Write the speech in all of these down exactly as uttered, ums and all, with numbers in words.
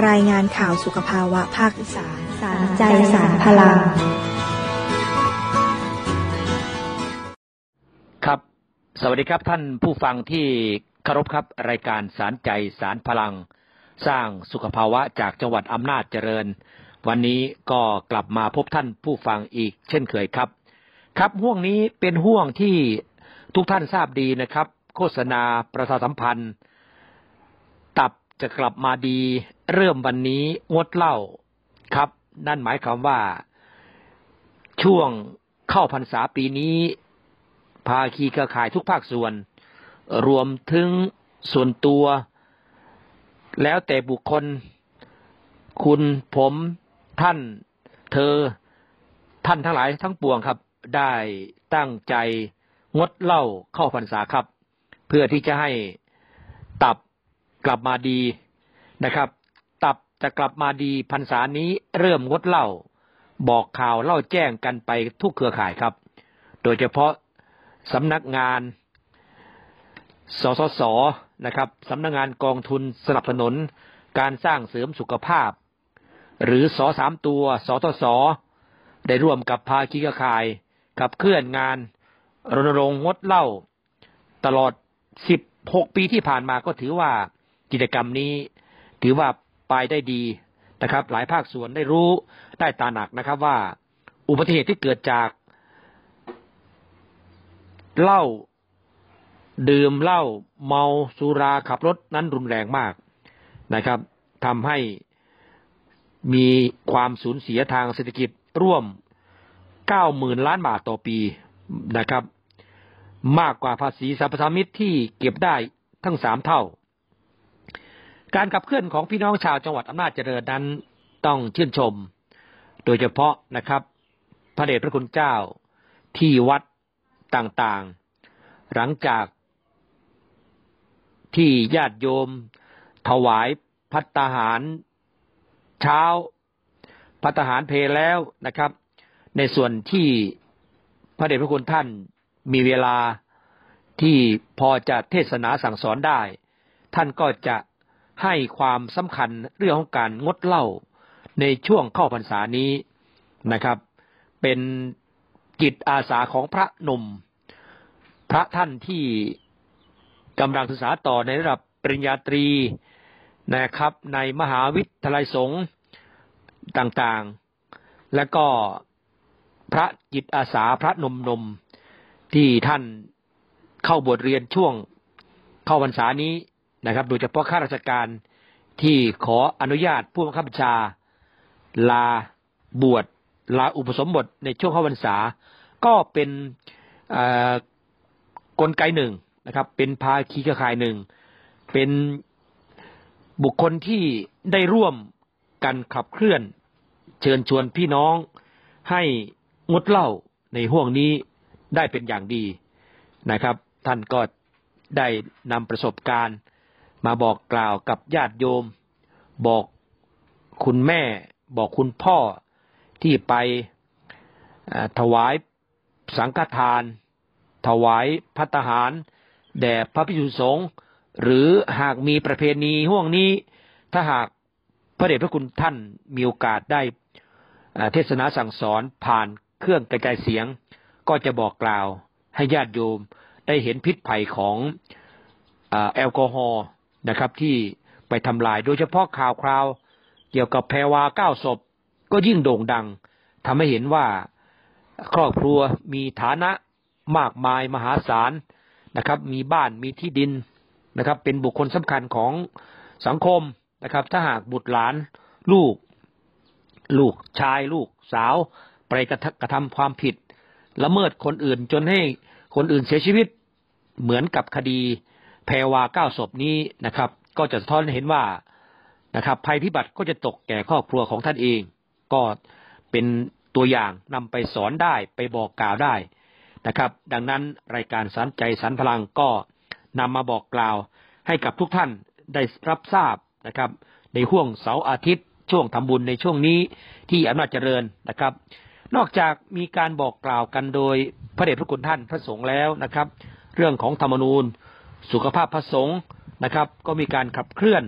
รายงานข่าวสุขภาวะภาคอีสานสารใจสารพลังครับสวัสดีครับท่านผู้ฟังที่เคารพครับรายการสารใจสารพลังสร้างสุขภาวะจากจังหวัดอำนาจเจริญวันนี้ก็กลับมาพบท่านผู้ฟังอีกเช่นเคยครับครับห่วงนี้เป็นห่วงที่ทุกท่านทราบดีนะครับโฆษณาประชาสัมพันธ์ตับจะกลับมาดีเริ่มวันนี้งดเหล้าครับนั่นหมายความว่าช่วงเข้าพรรษาปีนี้ภาคีเครือข่ายทุกภาคส่วนรวมถึงส่วนตัวแล้วแต่บุคคลคุณผมท่านเธอท่านทั้งหลายทั้งปวงครับได้ตั้งใจงดเหล้าเข้าพรรษาครับเพื่อที่จะให้ตับกลับมาดีนะครับตับจะกลับมาดีพรรษานี้เริ่มงดเหล้าบอกข่าวเล่าแจ้งกันไปทุกเครือข่ายครับโดยเฉพาะสำนักงานสสสนะครับสำนักงานกองทุนสนับสนุนการสร้างเสริมสุขภาพหรือสสามตัวสทศได้ร่วมกับภาคีเครือข่ายขับเคลื่อนงานรณรงค์งดเหล้าตลอดสิบหกปีที่ผ่านมาก็ถือว่ากิจกรรมนี้ถือว่าไปได้ดีนะครับหลายภาคส่วนได้รู้ได้ตระหนักนะครับว่าอุบัติเหตุที่เกิดจากเหล้าดื่มเหล้าเมาสุราขับรถนั้นรุนแรงมากนะครับทำให้มีความสูญเสียทางเศรษฐกิจร่วม เก้าหมื่น ล้านบาทต่อปีนะครับมากกว่าภาษีสรรพสามิตที่เก็บได้ทั้งสามเท่าการขับเคลื่อนของพี่น้องชาวจังหวัดอำนาจเจริญนั้นต้องชื่นชมโดยเฉพาะนะครับพระเดชพระคุณเจ้าที่วัดต่างๆหลังจากที่ญาติโยมถวายภัตตาหารเช้าภัตตาหารเพลแล้วนะครับในส่วนที่พระเดชพระคุณท่านมีเวลาที่พอจะเทศนาสั่งสอนได้ท่านก็จะให้ความสำคัญเรื่องของการงดเหล้าในช่วงเข้าพรรษานี้นะครับเป็นจิตอาสาของพระหนุ่มพระท่านที่กำลังศึกษาต่อในระดับปริญญาตรีนะครับในมหาวิทยาลัยสงฆ์ต่างๆและก็พระจิตอาสาพระหนุ่มๆที่ท่านเข้าบวชเรียนช่วงเข้าพรรษานี้นะครับโดยเฉพาะข้าราชการที่ขออนุญาตผู้บังคับบัญชาลาบวชลาอุปสมบทในช่วงเข้าพรรษาก็เป็นกลไกหนึ่งนะครับเป็นภาคีเครือข่ายหนึ่งเป็นบุคคลที่ได้ร่วมกันขับเคลื่อนเชิญชวนพี่น้องให้งดเหล้าในห่วงนี้ได้เป็นอย่างดีนะครับท่านก็ได้นำประสบการณ์มาบอกกล่าวกับญาติโยมบอกคุณแม่บอกคุณพ่อที่ไปถวายสังฆทานถวายภัตตาหารแด่พระภิกษุสงฆ์หรือหากมีประเพณีห่วงนี้ถ้าหากพระเดชพระคุณท่านมีโอกาสได้เทศนาสั่งสอนผ่านเครื่องกระจายเสียงก็จะบอกกล่าวให้ญาติโยมได้เห็นพิษภัยของแอลกอฮอล์นะครับที่ไปทำลายโดยเฉพาะข่าวคราวเกี่ยวกับแพรวาเก้าศพก็ยิ่งโด่งดังทำให้เห็นว่าครอบครัวมีฐานะมากมายมหาศาลนะครับมีบ้านมีที่ดินนะครับเป็นบุคคลสำคัญของสังคมนะครับถ้าหากบุตรหลานลูกลูกชายลูกสาวไปกระทำความผิดละเมิดคนอื่นจนให้คนอื่นเสียชีวิตเหมือนกับคดีแพรวาเก้าศพนี้นะครับก็จะสะท้อนเห็นว่านะครับภัยพิบัติก็จะตกแก่ครอบครัวของท่านเองก็เป็นตัวอย่างนำไปสอนได้ไปบอกกล่าวได้นะครับดังนั้นรายการสารใจสารพลังก็นำมาบอกกล่าวให้กับทุกท่านได้รับทราบนะครับในห่วงเสาร์อาทิตย์ช่วงทำบุญในช่วงนี้ที่อำนาจเจริญนะครับนอกจากมีการบอกกล่าวกันโดยพระเดชพระคุณท่านพระสงฆ์แล้วนะครับเรื่องของธรรมนูญสุขภาพพระสงฆ์นะครับก็มีการขับเคลื่อน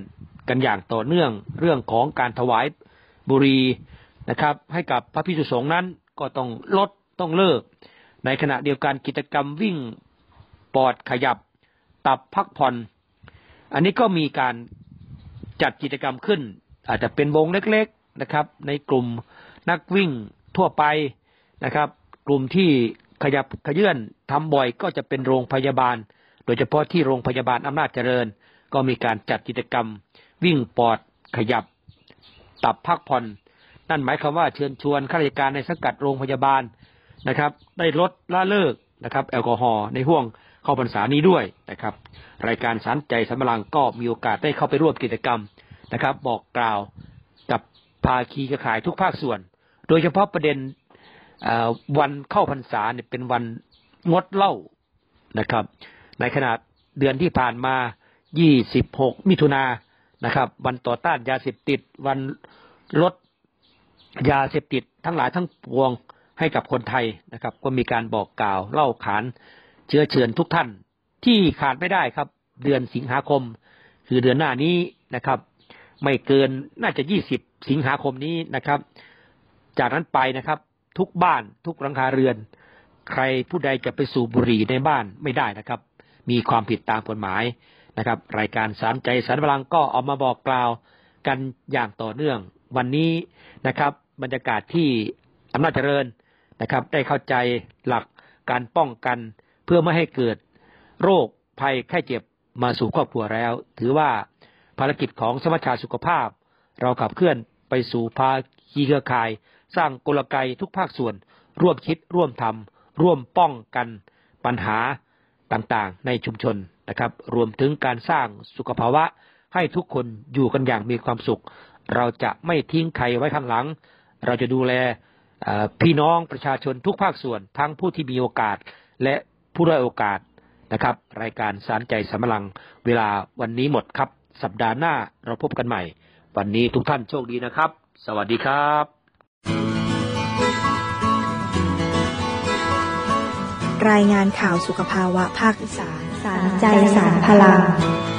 กันอย่างต่อเนื่องเรื่องของการถวายบุหรี่นะครับให้กับพระภิกษุสงฆ์นั้นก็ต้องลดต้องเลิกในขณะเดียวกันกิจกรรมวิ่งปอดขยับตับพักผ่อนอันนี้ก็มีการจัดกิจกรรมขึ้นอาจจะเป็นวงเล็กๆนะครับในกลุ่มนักวิ่งทั่วไปนะครับกลุ่มที่ขยับขยื่นทำบ่อยก็จะเป็นโรงพยาบาลโดยเฉพาะที่โรงพยาบาลอำนาจเจริญก็มีการจัดกิจกรรมวิ่งปอดขยับตับพักผ่อนนั่นหมายความว่าเชิญชวนข้าราชการในสังกัดโรงพยาบาลนะครับได้ลดละเลิกนะครับแอลกอฮอล์ในห่วงเข้าพรรษานี้ด้วยนะครับรายการสารใจสำมะลังก็มีโอกาสได้เข้าไปร่วมกิจกรรมนะครับบอกกล่าวกับภาคีเครือข่ายทุกภาคส่วนโดยเฉพาะประเด็นวันเข้าพรรษาเนี่ยเป็นวันงดเหล้านะครับในขณะเดือนที่ผ่านมายี่สิบหกมิถุนายนนะครับวันต่อต้านยาเสพติดวันลดยาเสพติดทั้งหลายทั้งปวงให้กับคนไทยนะครับก็มีการบอกกล่าวเล่าขานเชื้อเชิญทุกท่านที่ขาดไม่ได้ครับเดือนสิงหาคมคือเดือนหน้านี้นะครับไม่เกินน่าจะยี่สิบสิงหาคมนี้นะครับจากนั้นไปนะครับทุกบ้านทุกหลังคาเรือนใครผู้ใดจะไปสูบบุหรี่ในบ้านไม่ได้นะครับมีความผิดตามกฎหมายนะครับรายการสารใจสารพลังก็เอามาบอกกล่าวกันอย่างต่อเนื่องวันนี้นะครับบรรยากาศที่อำนาจเจริญนะครับได้เข้าใจหลักการป้องกันเพื่อไม่ให้เกิดโรคภัยไข้เจ็บมาสู่ครอบครัวแล้วถือว่าภารกิจของสมัชชาสุขภาพเราขับเคลื่อนไปสู่ภาคีเครือข่ายสร้างกลไกทุกภาคส่วนร่วมคิดร่วมทำร่วมป้องกันปัญหาต่างๆในชุมชนนะครับรวมถึงการสร้างสุขภาวะให้ทุกคนอยู่กันอย่างมีความสุขเราจะไม่ทิ้งใครไว้ข้างหลังเราจะดูแลพี่น้องประชาชนทุกภาคส่วนทั้งผู้ที่มีโอกาสและผู้ด้อยโอกาสนะครับรายการสารใจสำมะลังเวลาวันนี้หมดครับสัปดาห์หน้าเราพบกันใหม่วันนี้ทุกท่านโชคดีนะครับสวัสดีครับรายงานข่าวสุขภาวะภาคอีสานสารใจสารพลัง